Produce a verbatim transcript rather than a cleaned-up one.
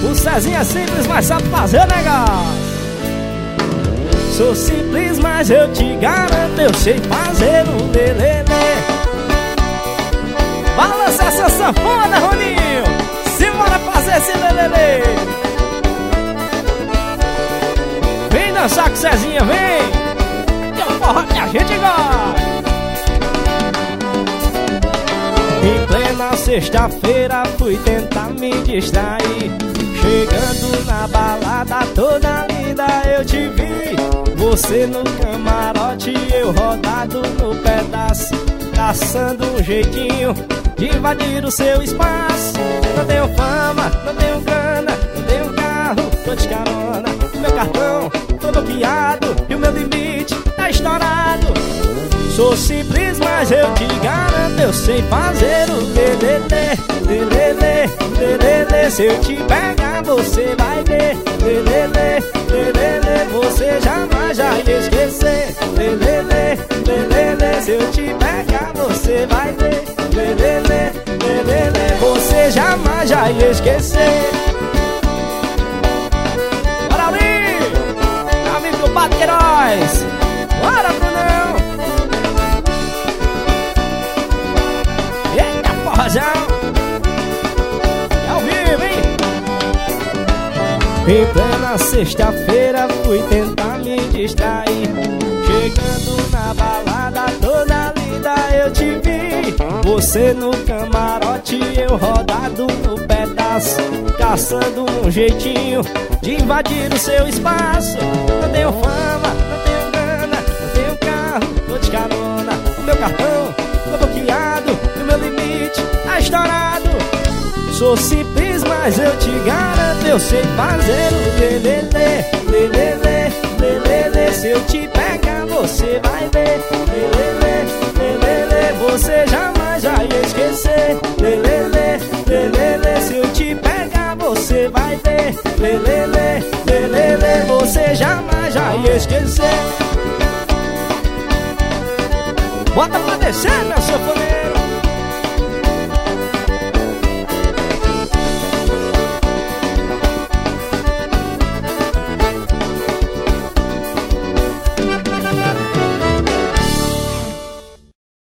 O Cezinha é simples, mas sabe fazer negócio. Sou simples, mas eu te garanto, eu sei fazer um lelele. Balança essa sanfona, Roninho. Simbora fazer esse lelele. Vem dançar com Cezinha, vem. Que é o forró que a gente gosta. Em plena sexta-feira fui tentar me distrair. Chegando na balada toda linda eu te vi. Você no camarote, eu rodado no pedaço, caçando um jeitinho de invadir o seu espaço. Não tenho fama, não tenho grana, não tenho carro, tô de carona. O meu cartão tô bloqueado e o meu limite tá estourado. Sou simples, mas eu te garanto, eu sei fazer o lelele, lelele, lelele. Se eu te pegar, você vai ver, lelele, lelele. Você jamais já ia esquecer, lelele, lelele. Se eu te pegar, você vai ver, lelele, lelele. Você jamais já ia esquecer. Bora ali, amigo do Pato Queiroz. Bora, Brunão. Eita, porrajão. É ao vivo, hein? Em plena sexta-feira fui tentar me distrair. Chegando na balada toda linda eu te vi. Você no camarote, eu rodado no pedaço, caçando um jeitinho de invadir o seu espaço. Não tenho fama, não tenho grana, não tenho carro, tô de carona. O meu cartão tô bloqueado e o meu limite tá estourado. Sou simples, mas eu te garanto, eu sei fazer o lelele, lelele, lelele. Se eu te pegar, você vai ver, lelele, lelele. Você jamais já ia esquecer, lelele, lelele. Se eu te pegar, você vai ver, lelele, lelele. Você jamais já ia esquecer. Bota pra descer, meu sanfoneiro.